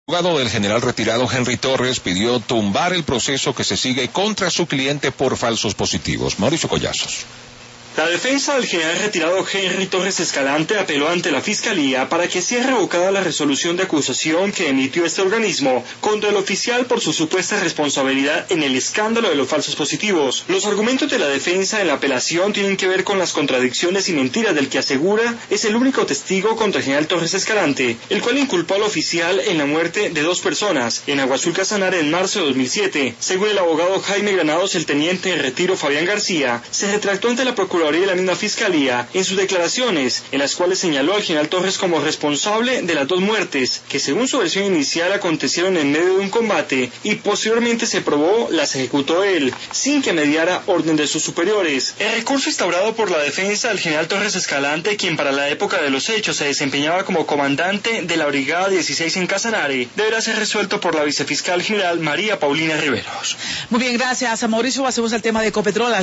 El abogado del general retirado Henry Torres pidió tumbar el proceso que se sigue contra su cliente por falsos positivos. Mauricio Collazos. La defensa del general retirado Henry Torres Escalante apeló ante la Fiscalía para que sea revocada la resolución de acusación que emitió este organismo contra el oficial por su supuesta responsabilidad en el escándalo de los falsos positivos. Los argumentos de la defensa en la apelación tienen que ver con las contradicciones y mentiras del que asegura es el único testigo contra el general Torres Escalante, el cual inculpó al oficial en la muerte de 2 personas en Aguazul Casanare en marzo de 2007. Según el abogado Jaime Granados, el teniente de retiro Fabián García se retractó ante la Procuraduría de la misma Fiscalía en sus declaraciones, en las cuales señaló al general Torres como responsable de las 2 muertes, que según su versión inicial acontecieron en medio de un combate y posteriormente se probó las ejecutó él, sin que mediara orden de sus superiores. El recurso instaurado por la defensa del general Torres Escalante, quien para la época de los hechos se desempeñaba como comandante de la Brigada 16 en Casanare, deberá ser resuelto por la vicefiscal general María Paulina Riveros. Muy bien, gracias a Mauricio. Pasemos al tema de Ecopetrol.